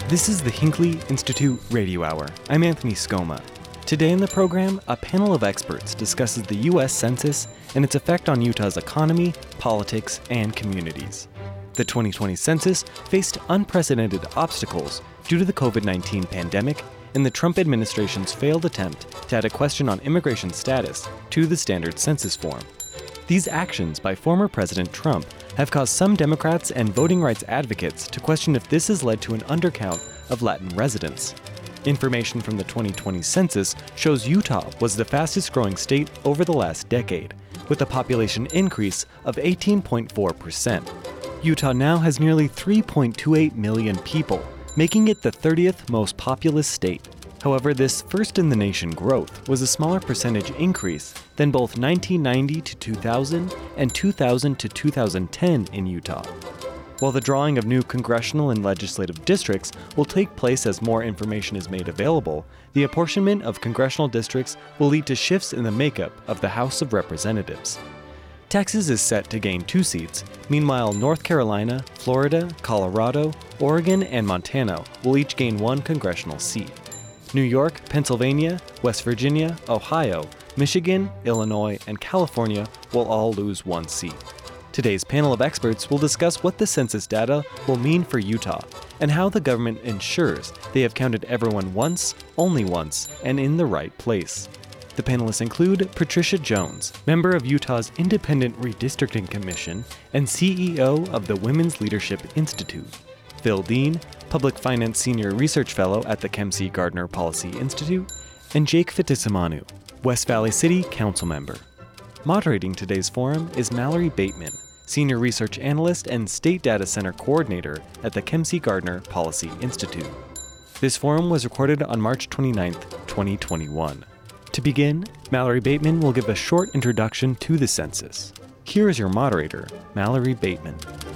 This is the Hinckley Institute Radio Hour. I'm Anthony Scoma. Today in the program, a panel of experts discusses the U.S. Census and its effect on Utah's economy, politics, and communities. The 2020 census faced unprecedented obstacles due to the COVID-19 pandemic and the Trump administration's failed attempt to add a question on immigration status to the standard census form. These actions by former President Trump have caused some Democrats and voting rights advocates to question if this has led to an undercount of Latin residents. Information from the 2020 census shows Utah was the fastest growing state over the last decade, with a population increase of 18.4%. Utah now has nearly 3.28 million people, making it the 30th most populous state. However, this first-in-the-nation growth was a smaller percentage increase than both 1990 to 2000 and 2000 to 2010 in Utah. While the drawing of new congressional and legislative districts will take place as more information is made available, the apportionment of congressional districts will lead to shifts in the makeup of the House of Representatives. Texas is set to gain 2 seats. Meanwhile, North Carolina, Florida, Colorado, Oregon, and Montana will each gain 1 congressional seat. New York, Pennsylvania, West Virginia, Ohio, Michigan, Illinois, and California will all lose 1 seat. Today's panel of experts will discuss what the census data will mean for Utah and how the government ensures they have counted everyone once, only once, and in the right place. The panelists include Patricia Jones, member of Utah's Independent Redistricting Commission and CEO of the Women's Leadership Institute; Phil Dean, Public Finance Senior Research Fellow at the Kempsey Gardner Policy Institute; and Jake Fittipaldi, West Valley City Council member. Moderating today's forum is Mallory Bateman, Senior Research Analyst and State Data Center Coordinator at the Kempsey Gardner Policy Institute. This forum was recorded on March 29, 2021. To begin, Mallory Bateman will give a short introduction to the census. Here is your moderator, Mallory Bateman.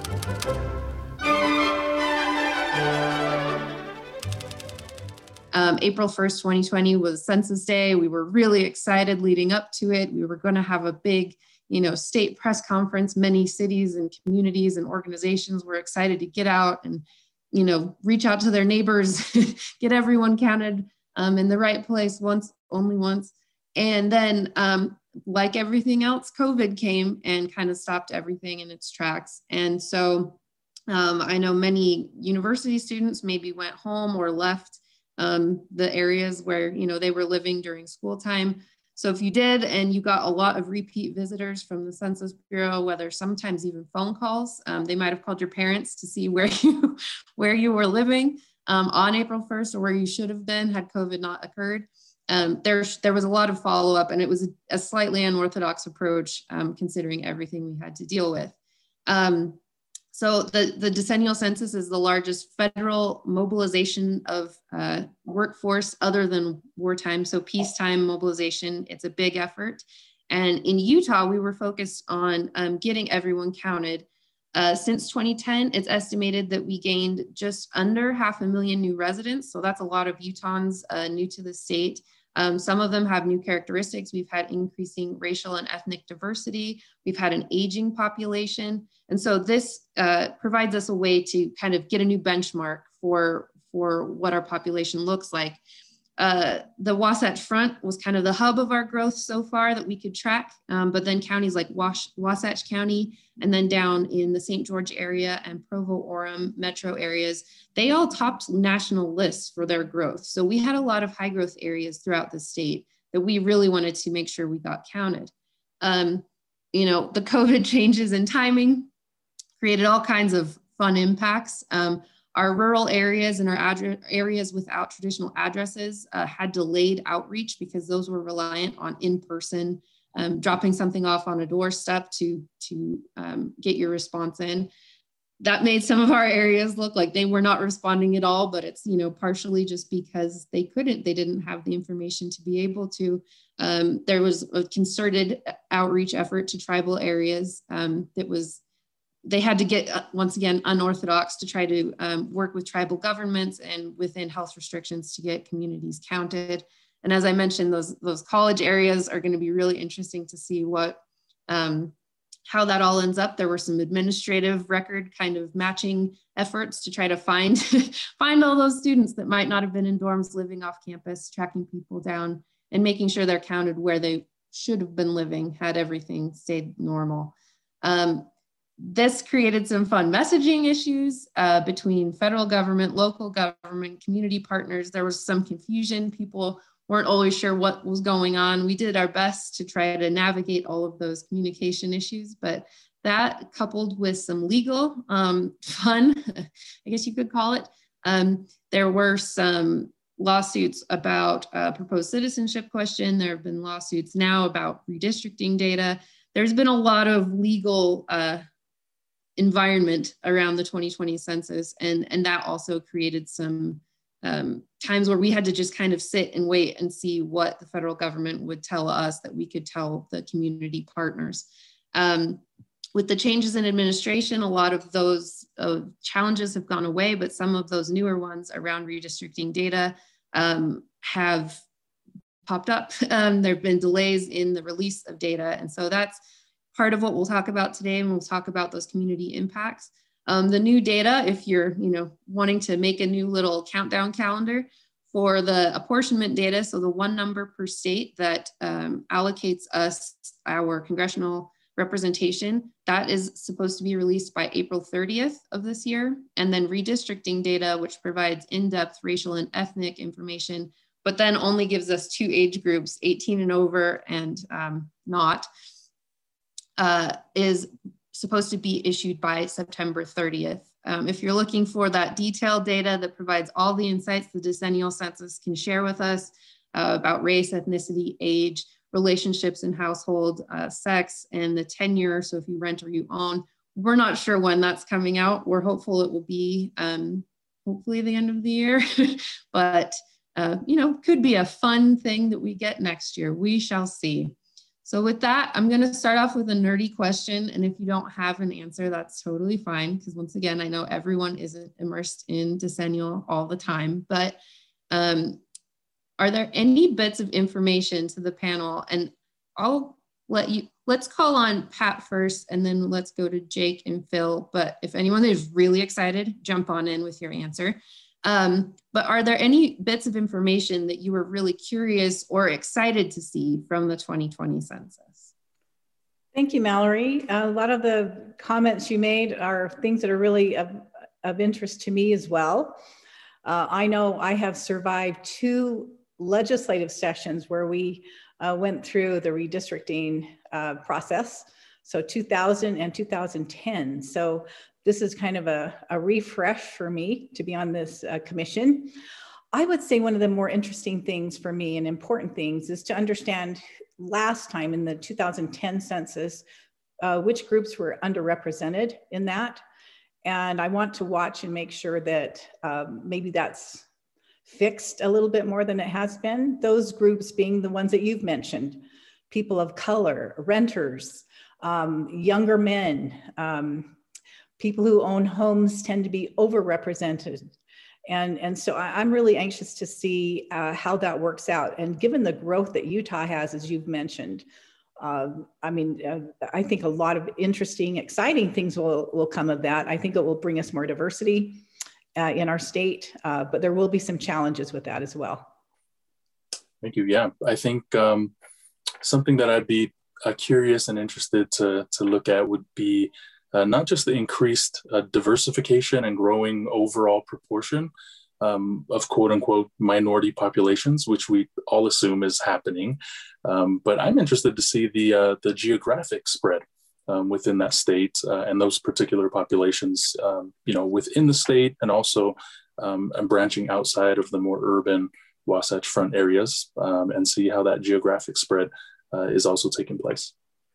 April 1st, 2020 was Census Day. We were really excited leading up to it. We were going to have a big, state press conference. Many cities and communities and organizations were excited to get out and, reach out to their neighbors, get everyone counted in the right place only once. And then, like everything else, COVID came and kind of stopped everything in its tracks. And so I know many university students maybe went home or left the areas where, they were living during school time. So if you did, and you got a lot of repeat visitors from the Census Bureau, whether sometimes even phone calls, they might've called your parents to see where you were living on April 1st or where you should have been had COVID not occurred. There was a lot of follow-up, and it was a slightly unorthodox approach considering everything we had to deal with. So the decennial census is the largest federal mobilization of workforce other than wartime. So peacetime mobilization, it's a big effort. And in Utah, we were focused on getting everyone counted. Since 2010, it's estimated that we gained just under 500,000 new residents. So that's a lot of Utahns new to the state. Some of them have new characteristics. We've had increasing racial and ethnic diversity. We've had an aging population. And so this provides us a way to kind of get a new benchmark for what our population looks like. The Wasatch Front was kind of the hub of our growth so far that we could track, but then counties like Wasatch County and then down in the St. George area and Provo-Orem metro areas, they all topped national lists for their growth. So we had a lot of high growth areas throughout the state that we really wanted to make sure we got counted. The COVID changes in timing created all kinds of fun impacts. Our rural areas and our areas without traditional addresses had delayed outreach because those were reliant on in-person, dropping something off on a doorstep to get your response in. That made some of our areas look like they were not responding at all, but it's, partially just because they didn't have the information to be able to. There was a concerted outreach effort to tribal areas they had to get, once again, unorthodox to try to work with tribal governments and within health restrictions to get communities counted. And as I mentioned, those college areas are going to be really interesting to see what how that all ends up. There were some administrative record kind of matching efforts to try to find find all those students that might not have been in dorms living off campus, tracking people down and making sure they're counted where they should have been living had everything stayed normal. This created some fun messaging issues between federal government, local government, community partners. There was some confusion. People weren't always sure what was going on. We did our best to try to navigate all of those communication issues, but that coupled with some legal fun, I guess you could call it, there were some lawsuits about proposed citizenship question. There have been lawsuits now about redistricting data. There's been a lot of legal environment around the 2020 census, and that also created some times where we had to just kind of sit and wait and see what the federal government would tell us that we could tell the community partners. With the changes in administration, a lot of those challenges have gone away, but some of those newer ones around redistricting data have popped up. There have been delays in the release of data. And so that's part of what we'll talk about today, and we'll talk about those community impacts. The new data, if you're wanting to make a new little countdown calendar for the apportionment data, so the one number per state that allocates us our congressional representation, that is supposed to be released by April 30th of this year. And then redistricting data, which provides in-depth racial and ethnic information, but then only gives us two age groups, 18 and over and not, is supposed to be issued by September 30th. If you're looking for that detailed data that provides all the insights the decennial census can share with us about race, ethnicity, age, relationships in household, sex, and the tenure. So if you rent or you own, we're not sure when that's coming out. We're hopeful it will be hopefully the end of the year, but could be a fun thing that we get next year. We shall see. So with that, I'm going to start off with a nerdy question. And if you don't have an answer, that's totally fine. Because once again, I know everyone isn't immersed in decennial all the time, but are there any bits of information to the panel? And let's call on Pat first, and then let's go to Jake and Phil. But if anyone is really excited, jump on in with your answer. But are there any bits of information that you were really curious or excited to see from the 2020 census? Thank you, Mallory. A lot of the comments you made are things that are really of interest to me as well. I know I have survived 2 legislative sessions where we went through the redistricting process, so 2000 and 2010. So this is kind of a refresh for me to be on this commission. I would say one of the more interesting things for me and important things is to understand last time in the 2010 census, which groups were underrepresented in that. And I want to watch and make sure that maybe that's fixed a little bit more than it has been. Those groups being the ones that you've mentioned, people of color, renters, younger men, people who own homes tend to be overrepresented. And so I'm really anxious to see how that works out. And given the growth that Utah has, as you've mentioned, I think a lot of interesting, exciting things will come of that. I think it will bring us more diversity in our state, but there will be some challenges with that as well. Thank you. Yeah, I think something that I'd be curious and interested to look at would be not just the increased diversification and growing overall proportion of quote unquote minority populations, which we all assume is happening. But I'm interested to see the geographic spread within that state and those particular populations, within the state, and also and branching outside of the more urban Wasatch Front areas, and see how that geographic spread is also taking place.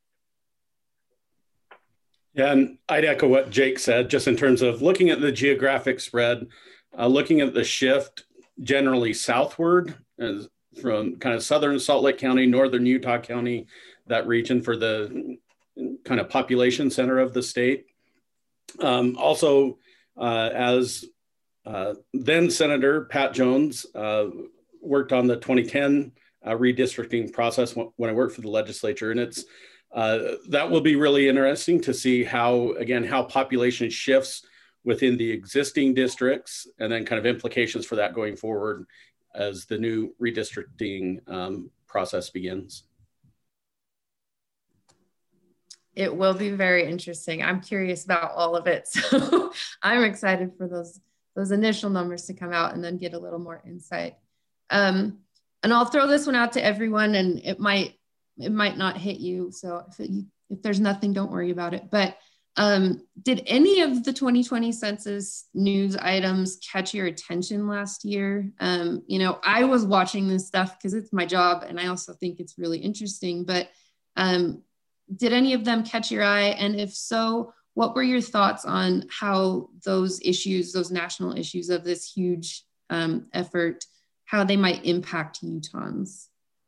Yeah, and I'd echo what Jake said, just in terms of looking at the geographic spread, looking at the shift generally southward from kind of southern Salt Lake County, northern Utah County, that region for the kind of population center of the state. Also, as then Senator Pat Jones worked on the 2010 redistricting process when I worked for the legislature, and it's That will be really interesting to see how population shifts within the existing districts, and then kind of implications for that going forward as the new redistricting process begins. It will be very interesting. I'm curious about all of it. So I'm excited for those initial numbers to come out and then get a little more insight. And I'll throw this one out to everyone, and it might not hit you. So if there's nothing, don't worry about it. But did any of the 2020 census news items catch your attention last year? I was watching this stuff because it's my job, and I also think it's really interesting, but did any of them catch your eye? And if so, what were your thoughts on how those issues, those national issues of this huge effort, how they might impact Utahns?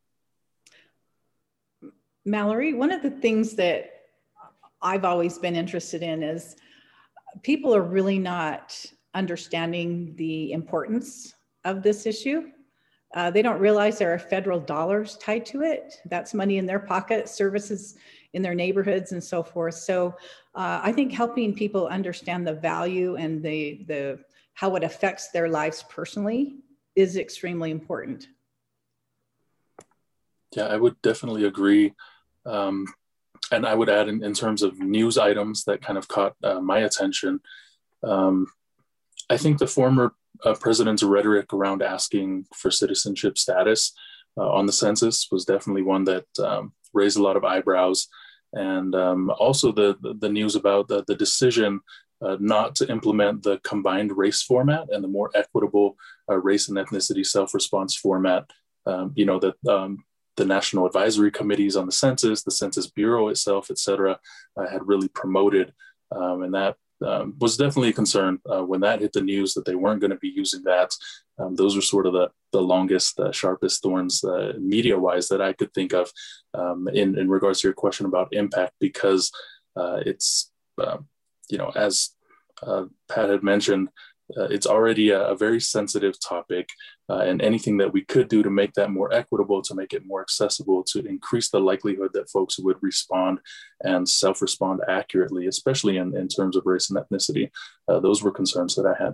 Mallory, one of the things that I've always been interested in is people are really not understanding the importance of this issue. They don't realize there are federal dollars tied to it. That's money in their pocket, services in their neighborhoods and so forth. So I think helping people understand the value and the how it affects their lives personally is extremely important. Yeah, I would definitely agree. And I would add in terms of news items that kind of caught my attention. I think the former president's rhetoric around asking for citizenship status on the census was definitely one that raised a lot of eyebrows. And also the news about the decision not to implement the combined race format and the more equitable race and ethnicity self-response format, the national advisory committees on the Census Bureau itself, et cetera, had really promoted. And that was definitely a concern when that hit the news that they weren't going to be using that. Those were sort of the longest, sharpest thorns media-wise that I could think of in regards to your question about impact, because it's, as Pat had mentioned, it's already a very sensitive topic, and anything that we could do to make that more equitable, to make it more accessible, to increase the likelihood that folks would respond and self-respond accurately, especially in terms of race and ethnicity. Those were concerns that I had.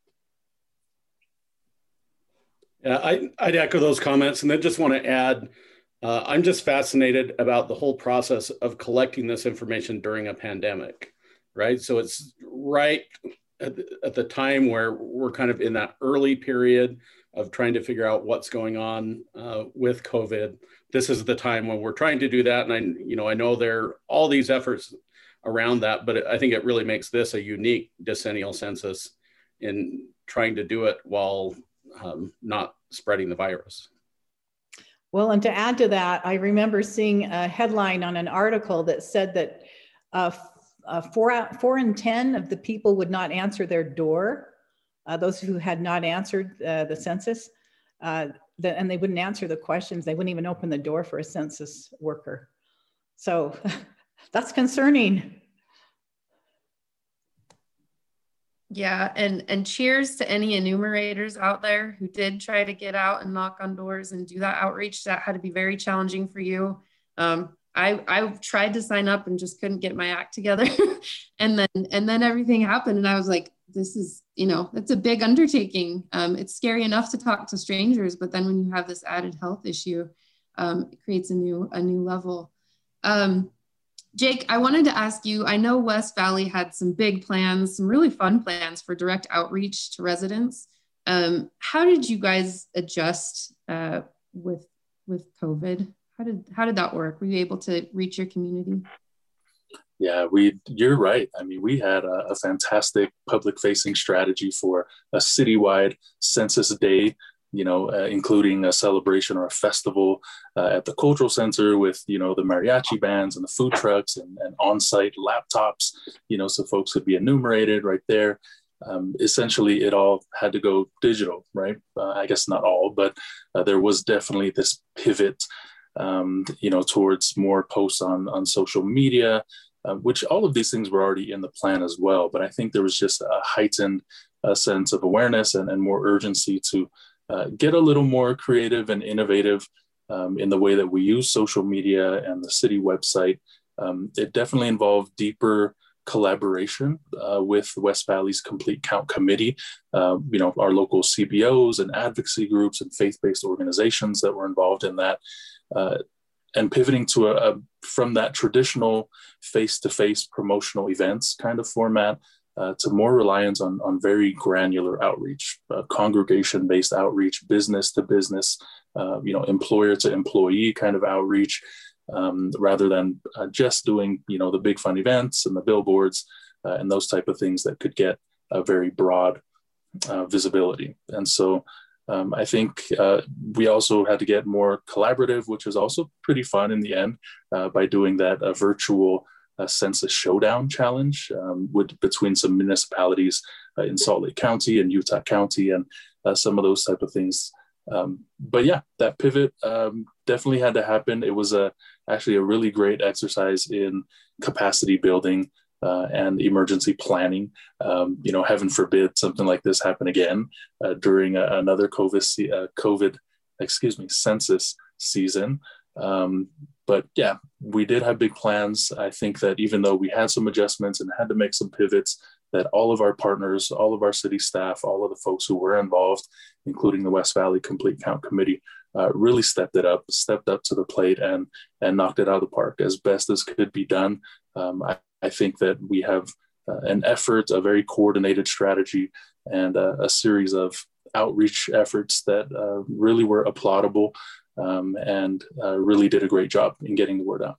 Yeah, I'd echo those comments, and then just want to add, I'm just fascinated about the whole process of collecting this information during a pandemic, right? So it's right at the time where we're kind of in that early period of trying to figure out what's going on with COVID. This is the time when we're trying to do that. And I know there are all these efforts around that, but I think it really makes this a unique decennial census in trying to do it while not spreading the virus. Well, and to add to that, I remember seeing a headline on an article that said that 4 in 10 of the people would not answer their door, those who had not answered the census, and they wouldn't answer the questions. They wouldn't even open the door for a census worker. So that's concerning. Yeah, and cheers to any enumerators out there who did try to get out and knock on doors and do that outreach. That had to be very challenging for you. I tried to sign up and just couldn't get my act together. and then everything happened. And I was like, this is, it's a big undertaking. It's scary enough to talk to strangers, but then when you have this added health issue, it creates a new level. Jake, I wanted to ask you, I know West Valley had some big plans, some really fun plans for direct outreach to residents. How did you guys adjust with COVID? How did that work? Were you able to reach your community? Yeah, you're right. I mean, we had a fantastic public facing strategy for a citywide census day, including a celebration or a festival at the cultural center with, the mariachi bands and the food trucks and on-site laptops, so folks could be enumerated right there. Essentially, it all had to go digital, right? I guess not all, but there was definitely this pivot towards more posts on social media, which all of these things were already in the plan as well. But I think there was just a heightened sense of awareness and more urgency to get a little more creative and innovative in the way that we use social media and the city website. It definitely involved deeper collaboration with West Valley's Complete Count Committee, our local CBOs and advocacy groups and faith-based organizations that were involved in that, and pivoting to from that traditional face-to-face promotional events kind of format to more reliance on very granular outreach, congregation-based outreach, business to business, employer to employee kind of outreach, rather than just doing, the big fun events and the billboards and those type of things that could get a very broad visibility. And so I think we also had to get more collaborative, which was also pretty fun in the end, by doing that virtual census showdown challenge between some municipalities in Salt Lake County and Utah County and some of those type of things. But yeah, that pivot definitely had to happen. It was actually a really great exercise in capacity building and emergency planning. Heaven forbid something like this happen again during another census season. But yeah, we did have big plans. I think that even though we had some adjustments and had to make some pivots, that all of our partners, all of our city staff, all of the folks who were involved, including the West Valley Complete Count Committee, really stepped up to the plate and knocked it out of the park as best as could be done. I think that we have an effort, a very coordinated strategy, and a series of outreach efforts that really were applaudable and really did a great job in getting the word out.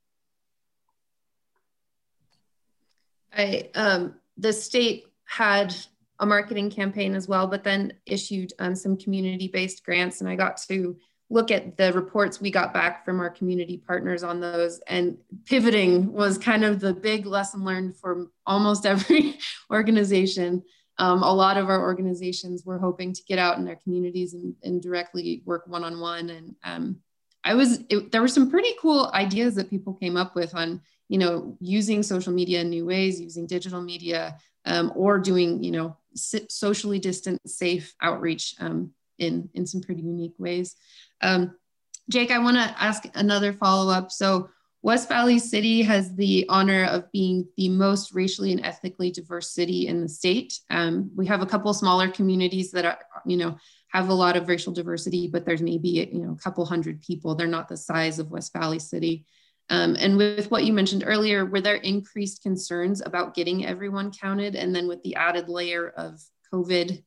The state had a marketing campaign as well, but then issued some community-based grants, and I got to look at the reports we got back from our community partners on those, and pivoting was kind of the big lesson learned for almost every organization. A lot of our organizations were hoping to get out in their communities and directly work one-on-one. And there were some pretty cool ideas that people came up with on, using social media in new ways, using digital media, or doing, socially distant, safe outreach in some pretty unique ways. Jake, I want to ask another follow-up. So West Valley City has the honor of being the most racially and ethnically diverse city in the state. We have a couple smaller communities that are, have a lot of racial diversity, but there's maybe, a couple hundred people. They're not the size of West Valley City. And with what you mentioned earlier, were there increased concerns about getting everyone counted? And then with the added layer of COVID,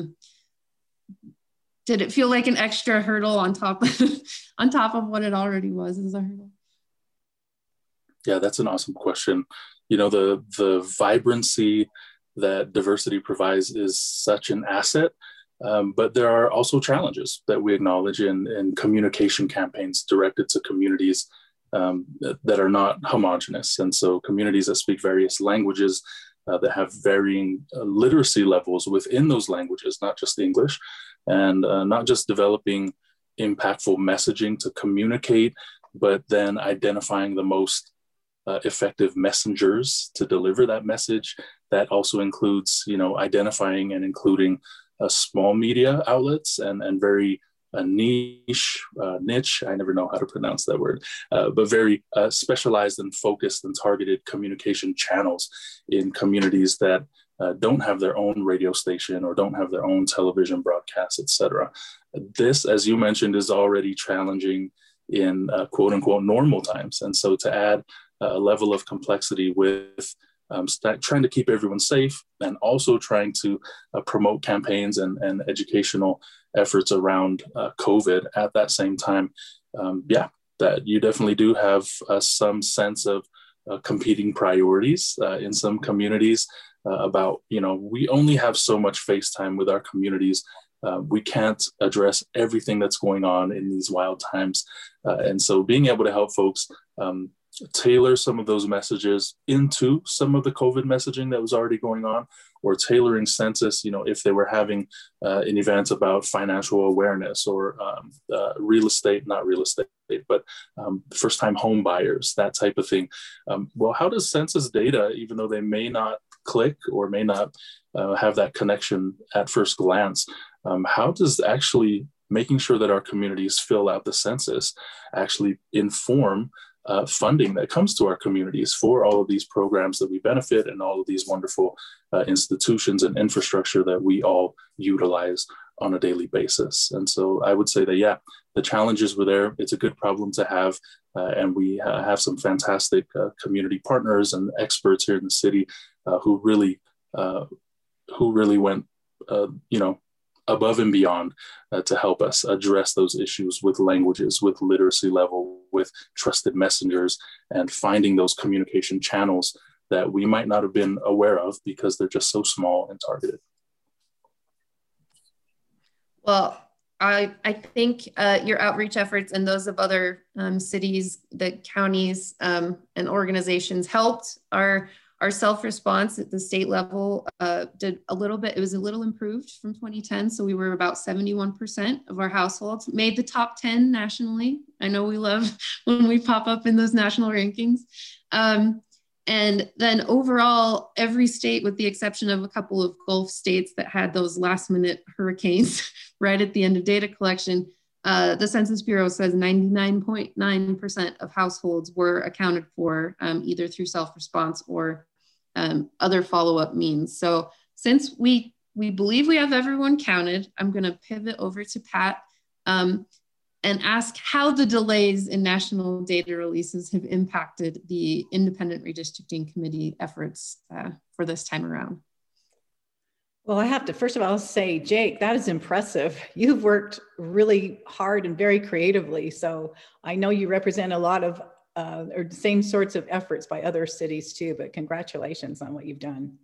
did it feel like an extra hurdle on top of what it already was as a hurdle? Yeah, that's an awesome question. The vibrancy that diversity provides is such an asset, but there are also challenges that we acknowledge in communication campaigns directed to communities that are not homogenous. And so communities that speak various languages, that have varying literacy levels within those languages, not just English, and not just developing impactful messaging to communicate, but then identifying the most effective messengers to deliver that message. That also includes, identifying and including small media outlets and very niche, I never know how to pronounce that word, but very specialized and focused and targeted communication channels in communities that don't have their own radio station or don't have their own television broadcast, et cetera. This, as you mentioned, is already challenging in quote unquote normal times. And so to add a level of complexity with trying to keep everyone safe and also trying to promote campaigns and educational efforts around COVID at that same time, that you definitely do have some sense of competing priorities in some communities about, we only have so much face time with our communities. We can't address everything that's going on in these wild times. And so being able to help folks tailor some of those messages into some of the COVID messaging that was already going on, or tailoring census, if they were having an event about financial awareness or not real estate, but first-time home buyers, that type of thing. Well, how does census data, even though they may not click or may not have that connection at first glance, how does actually making sure that our communities fill out the census actually inform funding that comes to our communities for all of these programs that we benefit and all of these wonderful institutions and infrastructure that we all utilize on a daily basis. And so I would say that, yeah, the challenges were there. It's a good problem to have. And we have some fantastic community partners and experts here in the city who really went, above and beyond to help us address those issues with languages, with literacy level, with trusted messengers, and finding those communication channels that we might not have been aware of because they're just so small and targeted. Well, I think your outreach efforts and those of other cities, the counties, and organizations helped our self-response at the state level did a little bit. It was a little improved from 2010. So we were about 71% of our households made the top 10 nationally. I know we love when we pop up in those national rankings. And then overall, every state, with the exception of a couple of Gulf states that had those last minute hurricanes right at the end of data collection, the Census Bureau says 99.9% of households were accounted for either through self-response or other follow-up means. So since we believe we have everyone counted, I'm going to pivot over to Pat and ask how the delays in national data releases have impacted the Independent Redistricting Committee efforts for this time around. Well, I have to first of all say, Jake, that is impressive. You've worked really hard and very creatively. So I know you represent a lot of or the same sorts of efforts by other cities too, but congratulations on what you've done.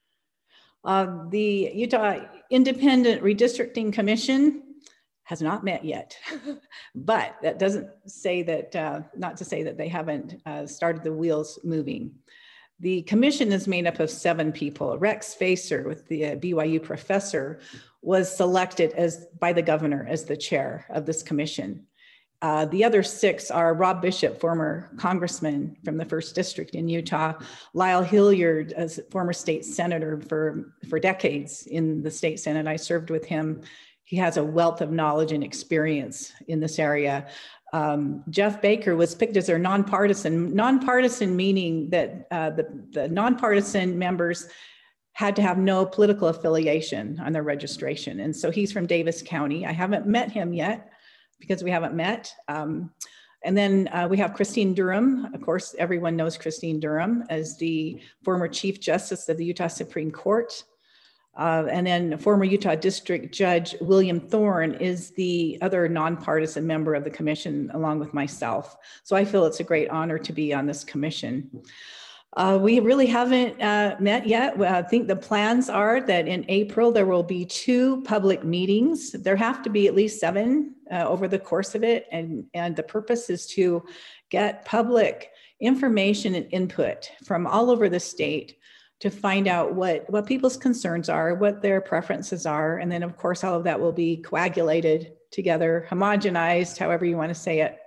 The Utah Independent Redistricting Commission has not met yet, but that doesn't say that, not to say that they haven't started the wheels moving. The commission is made up of 7 people. Rex Facer, with the BYU professor, was selected by the governor as the chair of this commission. The other 6 are Rob Bishop, former congressman from the 1st District in Utah, Lyle Hilliard, as former state senator for decades in the state Senate. I served with him. He has a wealth of knowledge and experience in this area. Jeff Baker was picked as their nonpartisan meaning that the nonpartisan members had to have no political affiliation on their registration. And so he's from Davis County. I haven't met him yet because we haven't met. And then we have Christine Durham. Of course, everyone knows Christine Durham as the former Chief Justice of the Utah Supreme Court. And then former Utah District Judge William Thorne is the other nonpartisan member of the commission, along with myself. So I feel it's a great honor to be on this commission. We really haven't met yet. I think the plans are that in April, there will be 2 public meetings. There have to be at least 7 over the course of it. And the purpose is to get public information and input from all over the state to find out what people's concerns are, what their preferences are. And then of course, all of that will be coagulated together, homogenized, however you want to say it.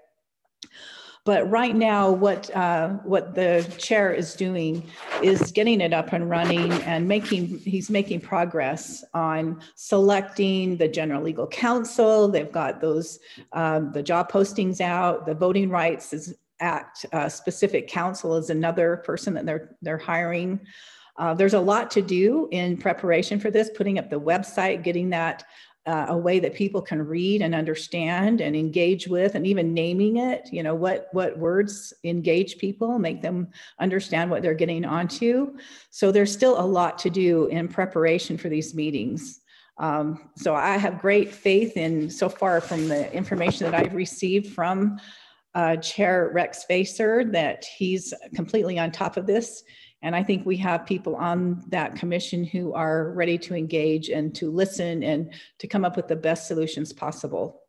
But right now, what the chair is doing is getting it up and running and he's making progress on selecting the General Legal Counsel. They've got those, the job postings out, the Voting Rights Act specific counsel is another person that they're hiring. There's a lot to do in preparation for this, putting up the website, getting that a way that people can read and understand and engage with, and even naming it, what words engage people, make them understand what they're getting onto. So there's still a lot to do in preparation for these meetings. So I have great faith in, so far from the information that I've received from Chair Rex Facer, that he's completely on top of this. And I think we have people on that commission who are ready to engage and to listen and to come up with the best solutions possible.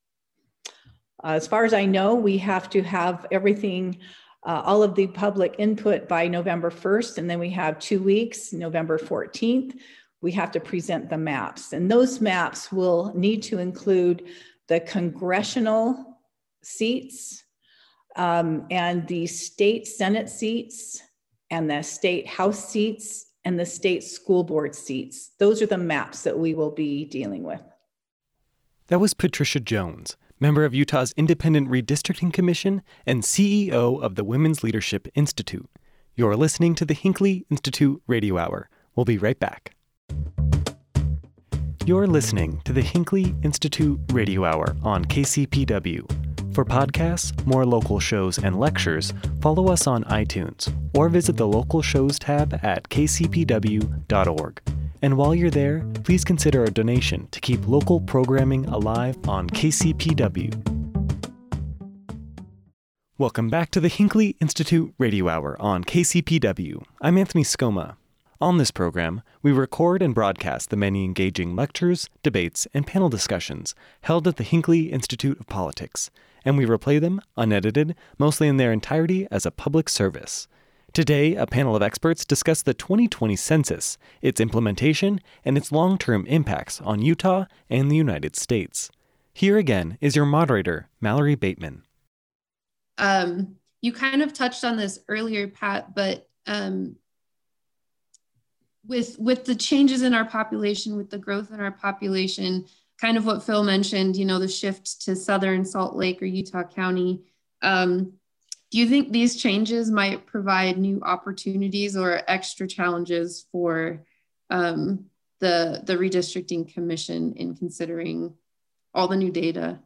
As far as I know, we have to have everything, all of the public input by November 1st, and then we have 2 weeks, November 14th, we have to present the maps. And those maps will need to include the congressional seats and the state Senate seats and the state House seats and the state school board seats. Those are the maps that we will be dealing with. That was Patricia Jones, member of Utah's Independent Redistricting Commission and CEO of the Women's Leadership Institute. You're listening to the Hinckley Institute Radio Hour. We'll be right back. You're listening to the Hinckley Institute Radio Hour on KCPW. For podcasts, more local shows, and lectures, follow us on iTunes or visit the local shows tab at kcpw.org. And while you're there, please consider a donation to keep local programming alive on KCPW. Welcome back to the Hinckley Institute Radio Hour on KCPW. I'm Anthony Scoma. On this program, we record and broadcast the many engaging lectures, debates, and panel discussions held at the Hinckley Institute of Politics, and we replay them, unedited, mostly in their entirety as a public service. Today, a panel of experts discuss the 2020 census, its implementation, and its long-term impacts on Utah and the United States. Here again is your moderator, Mallory Bateman. You kind of touched on this earlier, Pat, but with the changes in our population, with the growth in our population, kind of what Phil mentioned, the shift to Southern Salt Lake or Utah County, do you think these changes might provide new opportunities or extra challenges for the Redistricting Commission in considering all the new data?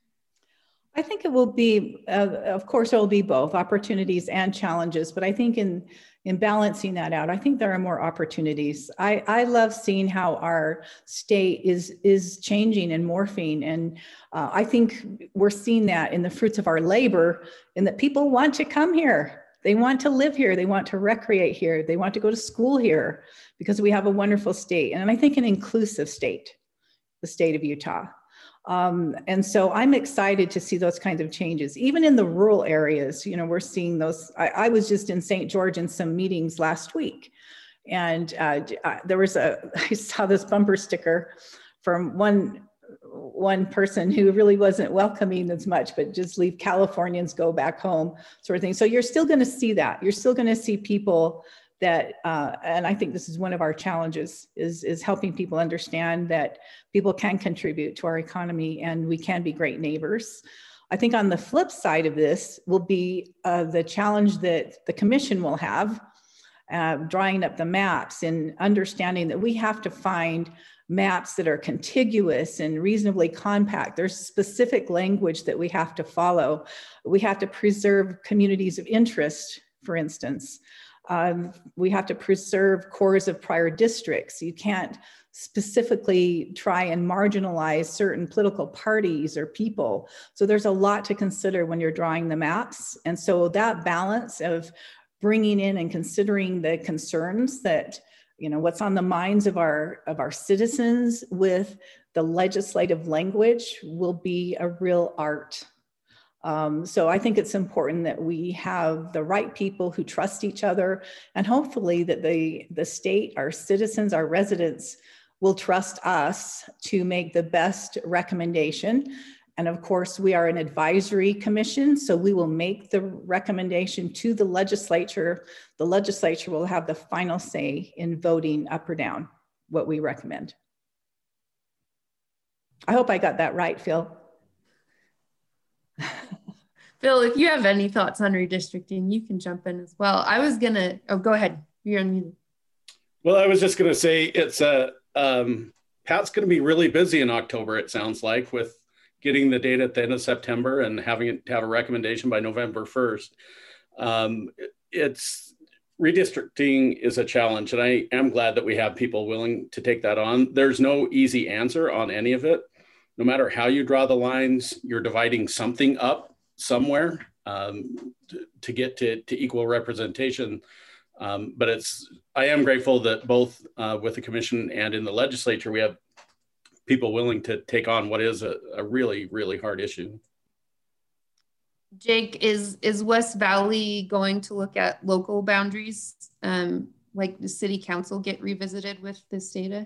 I think it will be, of course, it will be both opportunities and challenges, but I think in balancing that out, I think there are more opportunities. I love seeing how our state is changing and morphing. And I think we're seeing that in the fruits of our labor, in that people want to come here. They want to live here. They want to recreate here. They want to go to school here because we have a wonderful state. And I think an inclusive state, the state of Utah. And so I'm excited to see those kinds of changes, even in the rural areas. We're seeing those. I was just in St. George in some meetings last week, and I saw this bumper sticker from one person who really wasn't welcoming as much, but just leave Californians, go back home, sort of thing. So you're still going to see that. You're still going to see people that, and I think this is one of our challenges, is helping people understand that people can contribute to our economy and we can be great neighbors. I think on the flip side of this will be the challenge that the commission will have, drawing up the maps and understanding that we have to find maps that are contiguous and reasonably compact. There's specific language that we have to follow. We have to preserve communities of interest, for instance. We have to preserve cores of prior districts. You can't specifically try and marginalize certain political parties or people. So there's a lot to consider when you're drawing the maps. And so that balance of bringing in and considering the concerns that, what's on the minds of our citizens with the legislative language will be a real art. So I think it's important that we have the right people who trust each other, and hopefully that the state, our citizens, our residents will trust us to make the best recommendation. And of course, we are an advisory commission, so we will make the recommendation to the legislature. The legislature will have the final say in voting up or down what we recommend. I hope I got that right, Phil. Phil, if you have any thoughts on redistricting, you can jump in as well. I was gonna, go ahead. You're unmuted. Well, I was just gonna say it's Pat's gonna be really busy in October, it sounds like, with getting the data at the end of September and having it to have a recommendation by November 1st. Redistricting is a challenge, and I am glad that we have people willing to take that on. There's no easy answer on any of it. No matter how you draw the lines, you're dividing something up somewhere to get to equal representation. But I am grateful that both with the commission and in the legislature, we have people willing to take on what is a really, really hard issue. Jake, is West Valley going to look at local boundaries, like the city council get revisited with this data?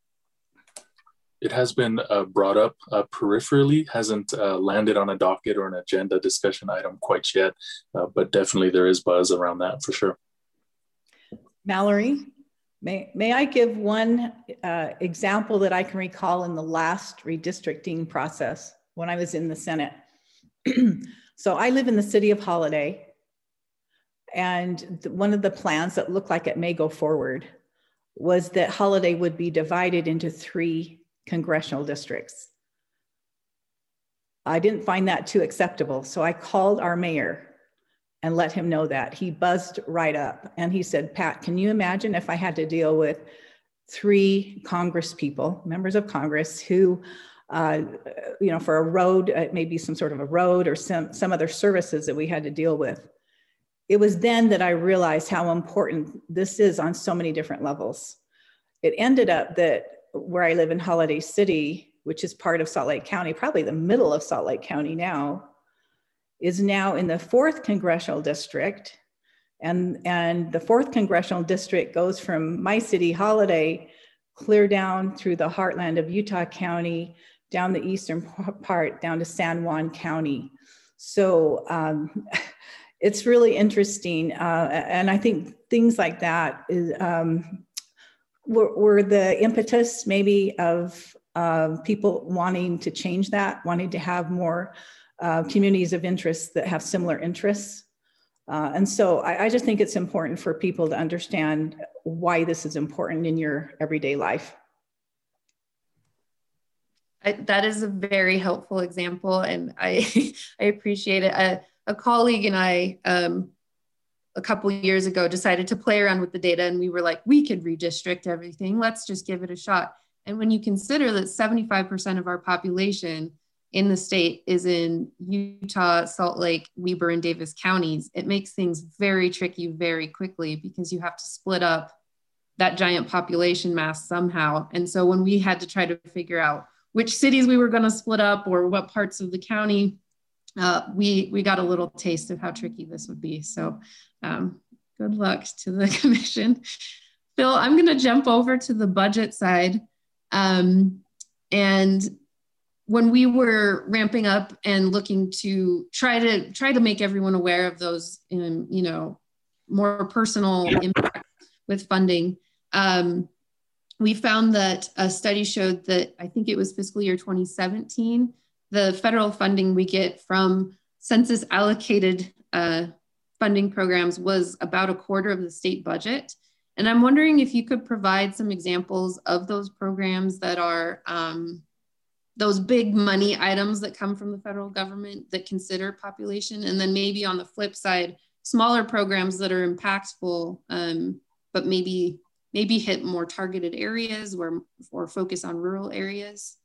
It has been brought up peripherally, hasn't landed on a docket or an agenda discussion item quite yet, but definitely there is buzz around that for sure. Mallory? May I give one example that I can recall in the last redistricting process when I was in the Senate? So I live in the city of Holiday, and one of the plans that looked like it may go forward was that Holiday would be divided into 3 congressional districts. I didn't find that too acceptable, so I called our mayor and let him know that. He buzzed right up and he said, Pat, can you imagine if I had to deal with 3 Congress people, members of Congress, who, for a road, maybe some sort of a road or some other services that we had to deal with. It was then that I realized how important this is on so many different levels. It ended up that where I live in Holiday City, which is part of Salt Lake County, probably the middle of Salt Lake County now, is now in the 4th congressional district. And the 4th congressional district goes from my city, Holiday, clear down through the heartland of Utah County, down the eastern part, down to San Juan County. So it's really interesting. And I think things like that were the impetus maybe of people wanting to change that, wanting to have more communities of interest that have similar interests. And so I just think it's important for people to understand why this is important in your everyday life. That is a very helpful example, and I appreciate it. A colleague and I, a couple of years ago, decided to play around with the data, and we were like, we could redistrict everything. Let's just give it a shot. And when you consider that 75% of our population in the state is in Utah, Salt Lake, Weber, and Davis counties, it makes things very tricky very quickly because you have to split up that giant population mass somehow. And so when we had to try to figure out which cities we were going to split up or what parts of the county, we got a little taste of how tricky this would be. So good luck to the commission. Phil, I'm going to jump over to the budget side. And when we were ramping up and looking to try to make everyone aware of those, more personal impacts with funding, we found that a study showed that, I think it was fiscal year 2017, the federal funding we get from census allocated funding programs was about 1/4 of the state budget. And I'm wondering if you could provide some examples of those programs that are those big money items that come from the federal government that consider population, and then maybe on the flip side, smaller programs that are impactful, but maybe hit more targeted areas or focus on rural areas.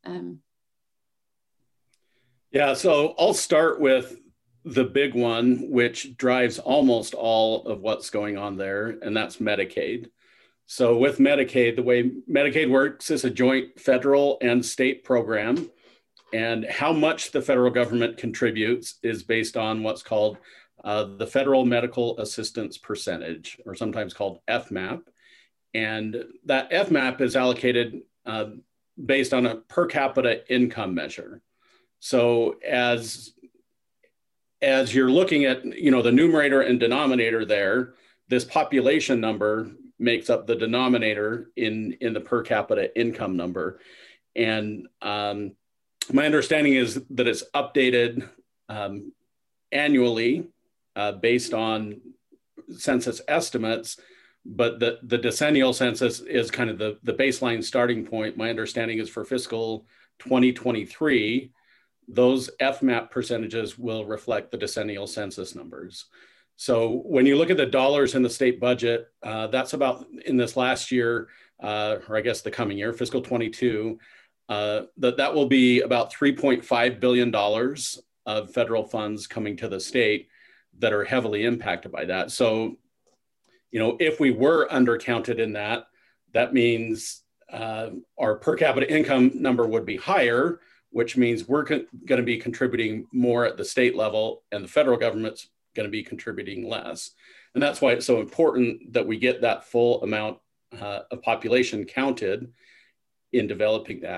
Yeah, so I'll start with the big one, which drives almost all of what's going on there, and that's Medicaid. So with Medicaid, the way Medicaid works is a joint federal and state program, and how much the federal government contributes is based on what's called the Federal Medical Assistance Percentage, or sometimes called FMAP. And that FMAP is allocated based on a per capita income measure. So as you're looking at, the numerator and denominator there, this population number makes up the denominator in the per capita income number. And my understanding is that it's updated annually based on census estimates, but the decennial census is kind of the baseline starting point. My understanding is for fiscal 2023, those FMAP percentages will reflect the decennial census numbers. So when you look at the dollars in the state budget, that's about, in this last year, or I guess the coming year, fiscal 22, that will be about $3.5 billion of federal funds coming to the state that are heavily impacted by that. So, if we were undercounted in that, that means our per capita income number would be higher, which means we're going to be contributing more at the state level and the federal government's going to be contributing less. And that's why it's so important that we get that full amount of population counted in developing that.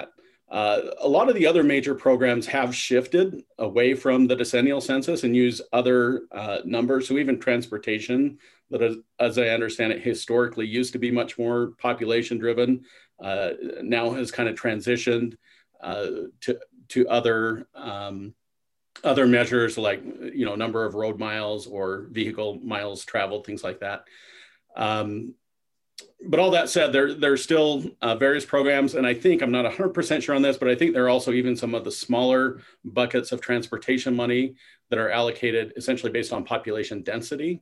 A lot of the other major programs have shifted away from the decennial census and use other numbers. So even transportation, that is, as I understand it, historically used to be much more population driven, now has kind of transitioned to other measures like, you know, number of road miles or vehicle miles traveled, things like that. But all that said, there's still various programs, and I think, I'm not 100% sure on this, but I think there are also even some of the smaller buckets of transportation money that are allocated essentially based on population density.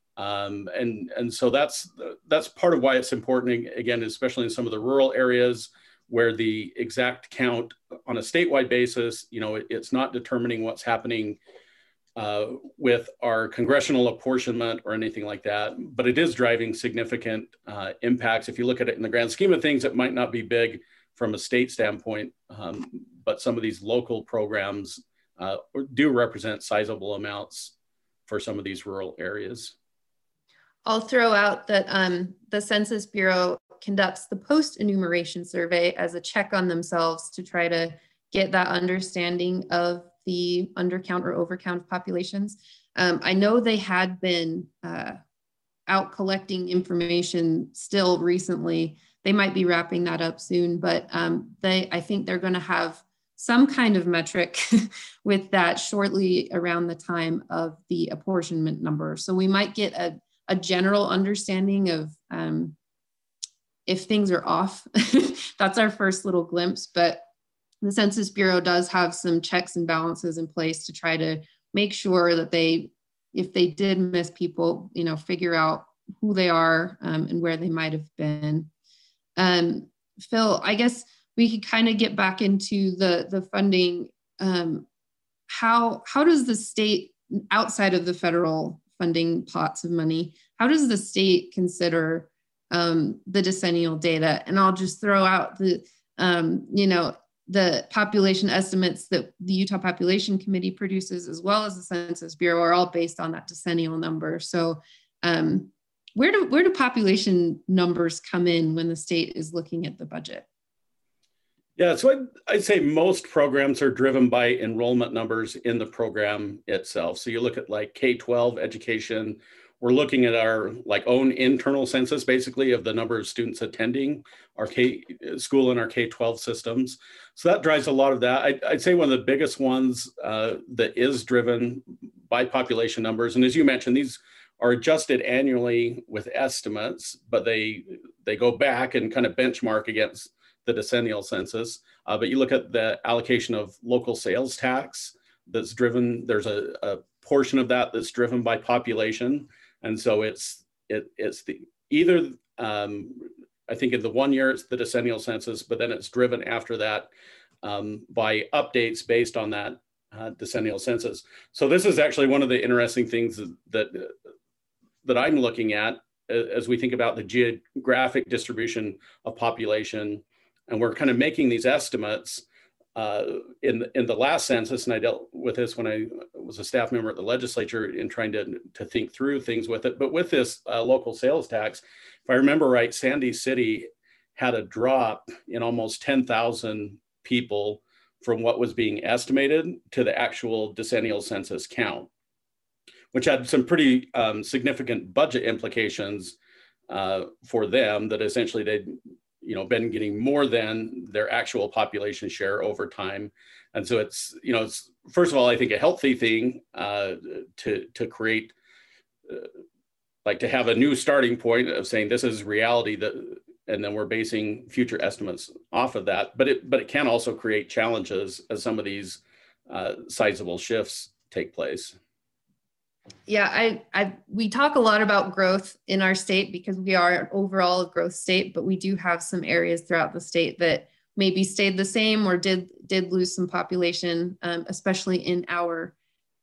And so that's part of why it's important, again, especially in some of the rural areas where the exact count on a statewide basis, you know, it's not determining what's happening with our congressional apportionment or anything like that, but it is driving significant impacts. If you look at it in the grand scheme of things, it might not be big from a state standpoint, but some of these local programs do represent sizable amounts for some of these rural areas. I'll throw out that the Census Bureau conducts the post-enumeration survey as a check on themselves to try to get that understanding of the undercount or overcount of populations. I know they had been out collecting information still recently. They might be wrapping that up soon, but I think they're going to have some kind of metric with that shortly around the time of the apportionment number. So we might get a general understanding of if things are off. That's our first little glimpse, but the Census Bureau does have some checks and balances in place to try to make sure that if they did miss people, you know, figure out who they are and where they might have been. Phil, I guess we could kind of get back into the funding. How does the state, outside of the federal funding pots of money, how does the state consider the decennial data? And I'll just throw out the, you know, the population estimates that the Utah Population Committee produces, as well as the Census Bureau, are all based on that decennial number. So where do population numbers come in when the state is looking at the budget? Yeah, so I'd say most programs are driven by enrollment numbers in the program itself. So you look at like K-12 education, we're looking at our own internal census, basically, of the number of students attending our school and our K-12 systems. So that drives a lot of that. I'd say one of the biggest ones that is driven by population numbers, and as you mentioned, these are adjusted annually with estimates, but they go back and kind of benchmark against the decennial census. But you look at the allocation of local sales tax that's driven, there's a portion of that that's driven by population. And so it's the either, I think in the 1 year, it's the decennial census, but then it's driven after that by updates based on that decennial census. So this is actually one of the interesting things that I'm looking at as we think about the geographic distribution of population. And we're kind of making these estimates in the last census, and I dealt with this when I was a staff member at the legislature in trying to think through things with it. But with this local sales tax, if I remember right, Sandy City had a drop in almost 10,000 people from what was being estimated to the actual decennial census count, which had some pretty significant budget implications for them, that essentially they'd been getting more than their actual population share over time. And so it's first of all, I think a healthy thing to create, to have a new starting point of saying this is reality, and then we're basing future estimates off of that. But it can also create challenges as some of these sizable shifts take place. Yeah, we talk a lot about growth in our state because we are an overall growth state, but we do have some areas throughout the state that maybe stayed the same or did lose some population, especially in our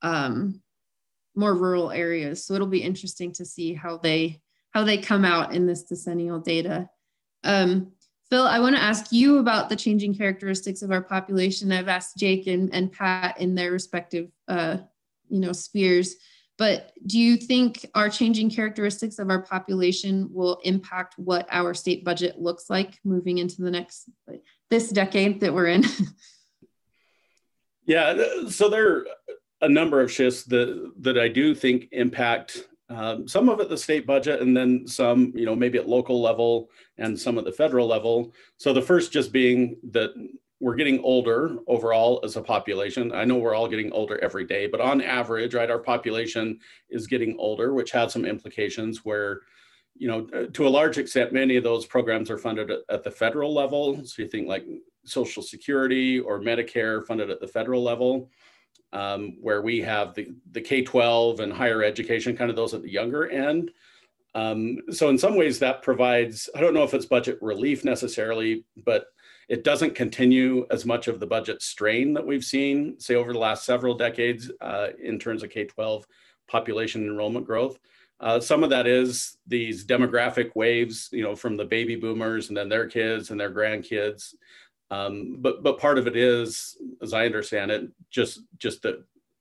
more rural areas. So it'll be interesting to see how they come out in this decennial data. Phil, I want to ask you about the changing characteristics of our population. I've asked Jake and Pat in their respective spheres. But do you think our changing characteristics of our population will impact what our state budget looks like moving into the next this decade that we're in? Yeah, so there are a number of shifts that I do think impact some of it the state budget, and then some, maybe at local level and some at the federal level. So the first just being that we're getting older overall as a population. I know we're all getting older every day, but on average, right, our population is getting older, which has some implications where, to a large extent, many of those programs are funded at the federal level. So you think like Social Security or Medicare funded at the federal level, where we have the K-12 and higher education, kind of those at the younger end. So in some ways that provides, I don't know if it's budget relief necessarily, but it doesn't continue as much of the budget strain that we've seen, say, over the last several decades in terms of K-12 population enrollment growth. Some of that is these demographic waves, from the baby boomers and then their kids and their grandkids. But part of it is, as I understand it, just that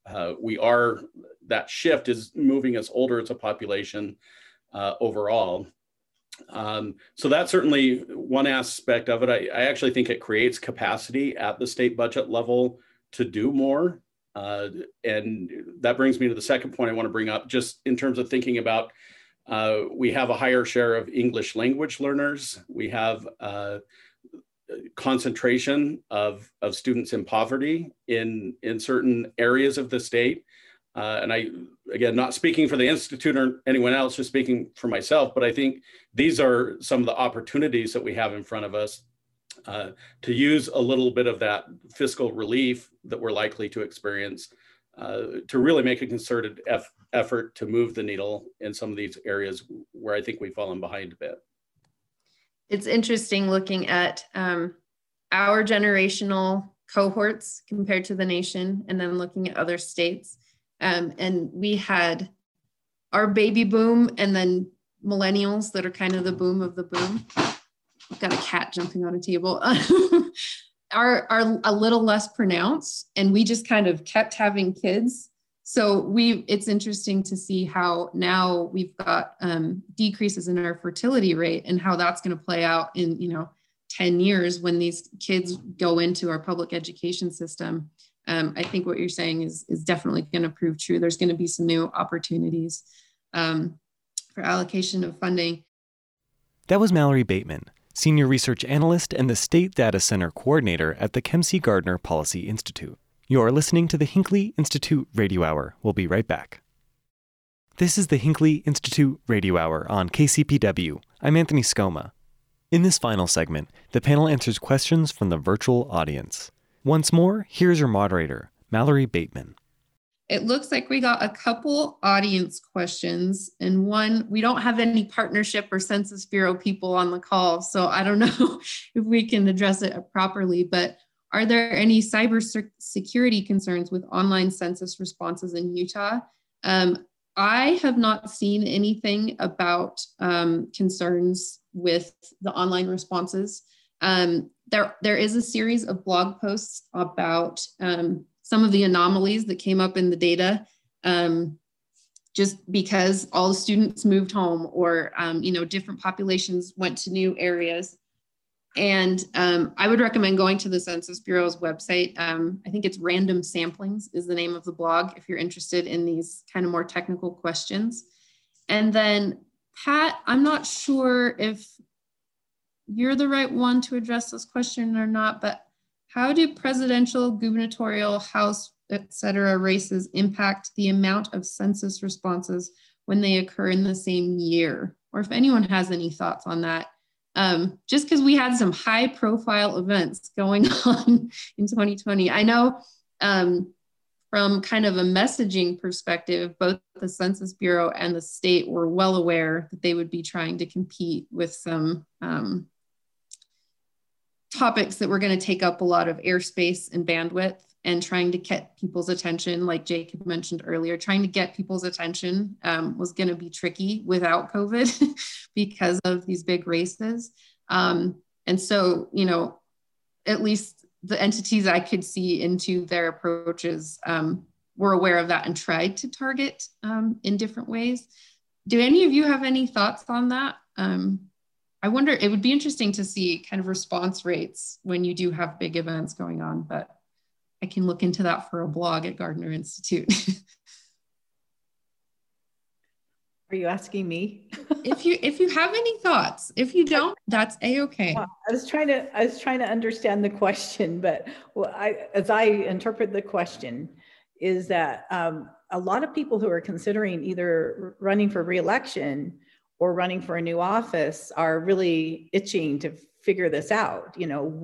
that shift is moving us older as a population overall. So that's certainly one aspect of it. I actually think it creates capacity at the state budget level to do more. And that brings me to the second point I want to bring up, just in terms of thinking about, we have a higher share of English language learners. We have concentration of students in poverty in certain areas of the state. And I, again, not speaking for the Institute or anyone else, just speaking for myself, but I think these are some of the opportunities that we have in front of us to use a little bit of that fiscal relief that we're likely to experience to really make a concerted effort to move the needle in some of these areas where I think we've fallen behind a bit. It's interesting looking at our generational cohorts compared to the nation, and then looking at other states. And we had our baby boom and then millennials that are kind of the boom of the boom. I've got a cat jumping on a table. are a little less pronounced, and we just kind of kept having kids. So it's interesting to see how now we've got decreases in our fertility rate, and how that's going to play out in 10 years when these kids go into our public education system. I think what you're saying is definitely going to prove true. There's going to be some new opportunities for allocation of funding. That was Mallory Bateman, Senior Research Analyst and the State Data Center Coordinator at the Kempsey Gardner Policy Institute. You're listening to the Hinckley Institute Radio Hour. We'll be right back. This is the Hinckley Institute Radio Hour on KCPW. I'm Anthony Scoma. In this final segment, the panel answers questions from the virtual audience. Once more, here's your moderator, Mallory Bateman. It looks like we got a couple audience questions, and one, we don't have any partnership or Census Bureau people on the call, so I don't know if we can address it properly, but are there any cybersecurity concerns with online census responses in Utah? I have not seen anything about concerns with the online responses. There is a series of blog posts about some of the anomalies that came up in the data, just because all the students moved home, or different populations went to new areas. And I would recommend going to the Census Bureau's website. I think it's Random Samplings is the name of the blog, if you're interested in these kind of more technical questions. And then Pat, I'm not sure if you're the right one to address this question or not, but how do presidential, gubernatorial, House, et cetera, races impact the amount of census responses when they occur in the same year? Or if anyone has any thoughts on that. Just because we had some high profile events going on in 2020. I know from kind of a messaging perspective, both the Census Bureau and the state were well aware that they would be trying to compete with some topics that were going to take up a lot of airspace and bandwidth, and trying to get people's attention, like Jake had mentioned earlier, trying to get people's attention was going to be tricky without COVID because of these big races. And so, at least the entities I could see into their approaches were aware of that and tried to target in different ways. Do any of you have any thoughts on that? I I wonder, it would be interesting to see kind of response rates when you do have big events going on, but I can look into that for a blog at Gardner Institute. Are you asking me? If you have any thoughts, if you don't, that's a-okay. Well, I was trying to understand the question, but as I interpret the question, is that a lot of people who are considering either running for re-election or running for a new office are really itching to figure this out.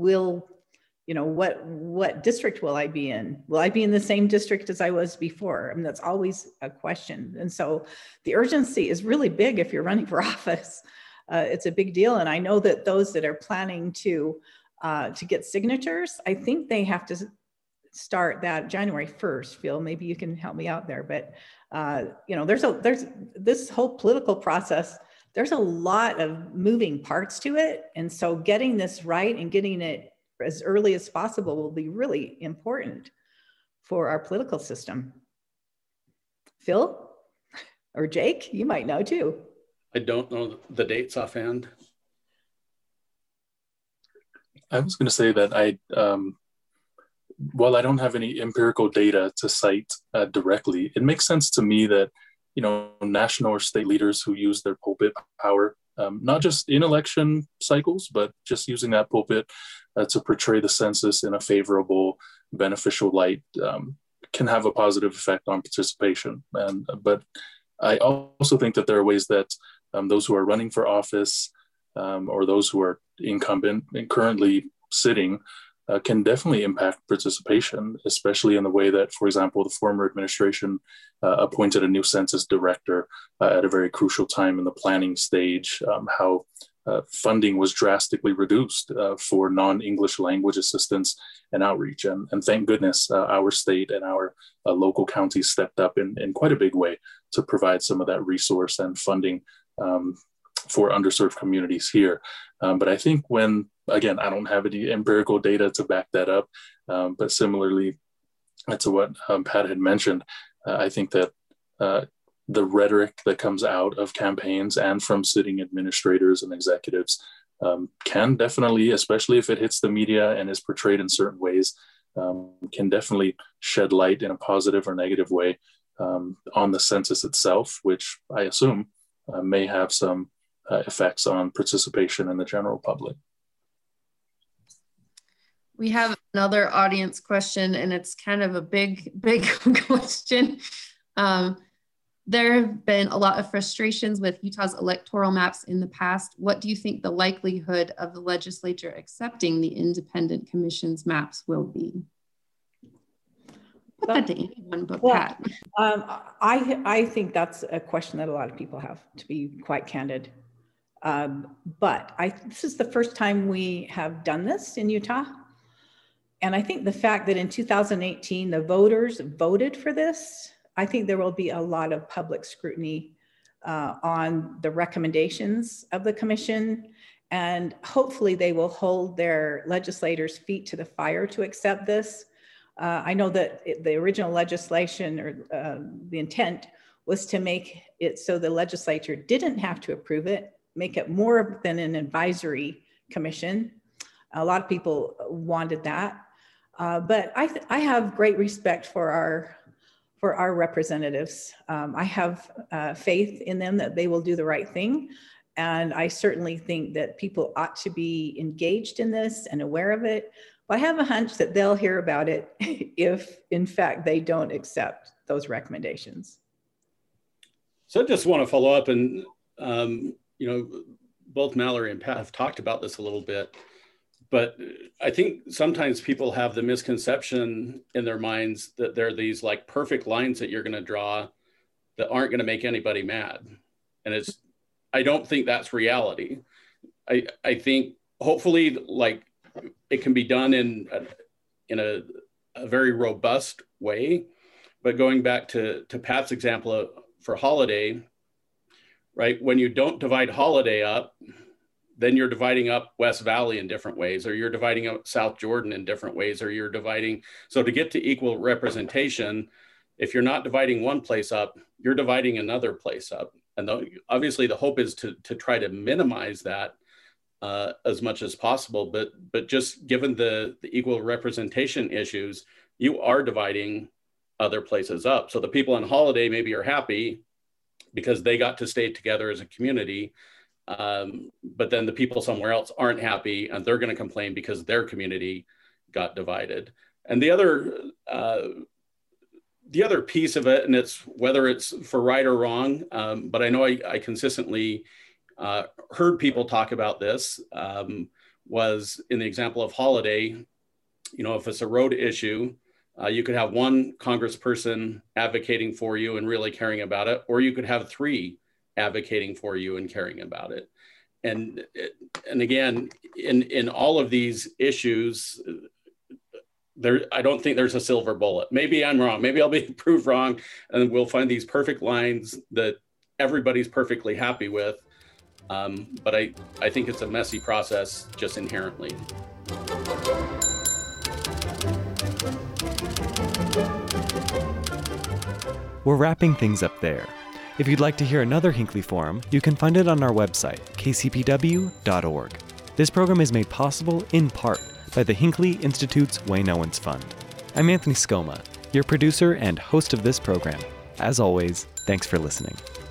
What district will I be in? Will I be in the same district as I was before? I mean, that's always a question. And so the urgency is really big if you're running for office. It's a big deal. And I know that those that are planning to get signatures, I think they have to start that January 1st. Phil, maybe you can help me out there. But there's this whole political process. There's a lot of moving parts to it. And so getting this right and getting it as early as possible will be really important for our political system. Phil or Jake, you might know too. I don't know the dates offhand. I was going to say that while I don't have any empirical data to cite directly, it makes sense to me that, national or state leaders who use their pulpit power, not just in election cycles, but just using that pulpit to portray the census in a favorable, beneficial light, can have a positive effect on participation. But I also think that there are ways that those who are running for office or those who are incumbent and currently sitting can definitely impact participation, especially in the way that, for example, the former administration appointed a new census director at a very crucial time in the planning stage, how funding was drastically reduced for non-English language assistance and outreach. And thank goodness our state and our local counties stepped up in quite a big way to provide some of that resource and funding for underserved communities here. But I think again, I don't have any empirical data to back that up, but similarly to what Pat had mentioned, I think that the rhetoric that comes out of campaigns and from sitting administrators and executives can definitely, especially if it hits the media and is portrayed in certain ways, can definitely shed light in a positive or negative way on the census itself, which I assume may have some effects on participation in the general public. We have another audience question, and it's kind of a big question. There have been a lot of frustrations with Utah's electoral maps in the past. What do you think the likelihood of the legislature accepting the independent commission's maps will be? Put that to anyone but Pat. I think that's a question that a lot of people have, to be quite candid. But this is the first time we have done this in Utah. And I think the fact that in 2018, the voters voted for this, I think there will be a lot of public scrutiny on the recommendations of the commission. And hopefully they will hold their legislators' feet to the fire to accept this. I know that the original legislation or the intent was to make it so the legislature didn't have to approve it, make it more than an advisory commission. A lot of people wanted that. But I have great respect for our representatives. I have faith in them that they will do the right thing. And I certainly think that people ought to be engaged in this and aware of it. But I have a hunch that they'll hear about it if, in fact, they don't accept those recommendations. So I just want to follow up, and both Mallory and Pat have talked about this a little bit. But I think sometimes people have the misconception in their minds that there are these like perfect lines that you're going to draw that aren't going to make anybody mad. And I don't think that's reality. I think hopefully like it can be done in a very robust way. But going back to Pat's example for Holiday, right? When you don't divide Holiday up, then you're dividing up West Valley in different ways, or you're dividing up South Jordan in different ways, or you're dividing. So to get to equal representation, if you're not dividing one place up, you're dividing another place up. And obviously the hope is to try to minimize that as much as possible. But just given the equal representation issues, you are dividing other places up. So the people on Holiday maybe are happy because they got to stay together as a community. But then the people somewhere else aren't happy, and they're going to complain because their community got divided. And the other piece of it, and it's whether it's for right or wrong, but I know I consistently heard people talk about this, was in the example of Holiday. If it's a road issue, you could have one congressperson advocating for you and really caring about it, or you could have three advocating for you and caring about it. And again, in all of these issues, I don't think there's a silver bullet. Maybe I'm wrong. Maybe I'll be proved wrong, and we'll find these perfect lines that everybody's perfectly happy with. But I think it's a messy process just inherently. We're wrapping things up there. If you'd like to hear another Hinckley Forum, you can find it on our website, kcpw.org. This program is made possible, in part, by the Hinckley Institute's Wayne Owens Fund. I'm Anthony Scoma, your producer and host of this program. As always, thanks for listening.